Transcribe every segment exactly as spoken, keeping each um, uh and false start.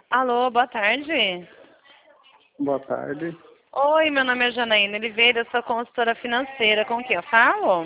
Alô, boa tarde. Boa tarde. Oi, meu nome é Janaína Oliveira, eu sou consultora financeira. Com quem eu falo?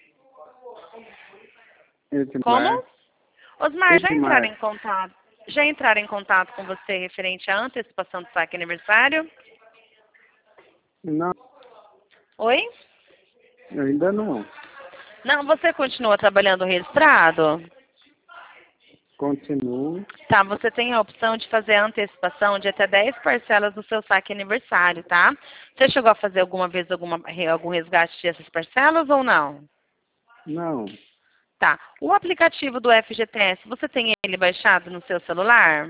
Como? Edmar. Osmar, já entraram em Edmar. contato? Já entraram em contato com você referente à antecipação do saque aniversário? Não, Oi? ainda não. Não, você continua trabalhando registrado? Continuo. Tá, você tem a opção de fazer a antecipação de até dez parcelas do seu saque aniversário, tá? Você chegou a fazer alguma vez alguma, algum resgate dessas parcelas ou não? Não. Tá. O aplicativo do F G T S, você tem ele baixado no seu celular?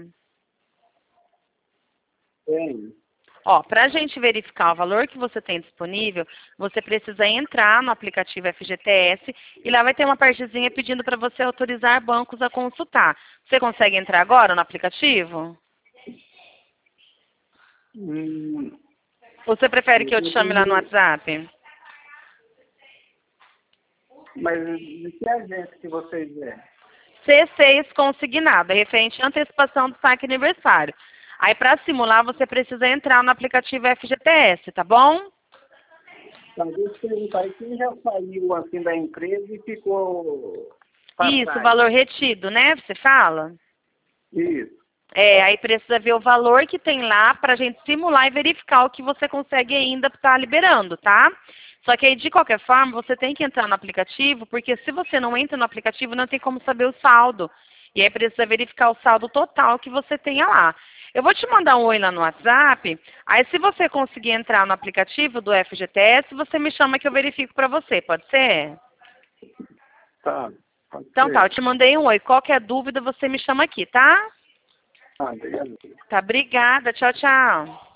Tem. Ó, para a gente verificar o valor que você tem disponível, você precisa entrar no aplicativo F G T S e lá vai ter uma partezinha pedindo para você autorizar bancos a consultar. Você consegue entrar agora no aplicativo? Hum, Ou você prefere eu que eu te chame lá no tenho- WhatsApp? Mas de que agente que vocês é? C seis consignado, é referente à antecipação do saque aniversário. Aí, para simular, você precisa entrar no aplicativo F G T S, tá bom? Tá, deixa eu perguntar aí, quem já saiu assim da empresa e ficou para Isso, trás? valor retido, né? Você fala? Isso. É, aí precisa ver o valor que tem lá para a gente simular e verificar o que você consegue ainda estar liberando, tá? Só que aí, de qualquer forma, você tem que entrar no aplicativo, porque se você não entra no aplicativo, não tem como saber o saldo. E aí precisa verificar o saldo total que você tenha lá. Eu vou te mandar um oi lá no WhatsApp, aí se você conseguir entrar no aplicativo do F G T S, você me chama que eu verifico para você, pode ser? Tá, pode Então tá, eu ser. te mandei um oi. Qualquer dúvida, você me chama aqui, tá? Ah, obrigado. Tá, obrigada. Tchau, tchau.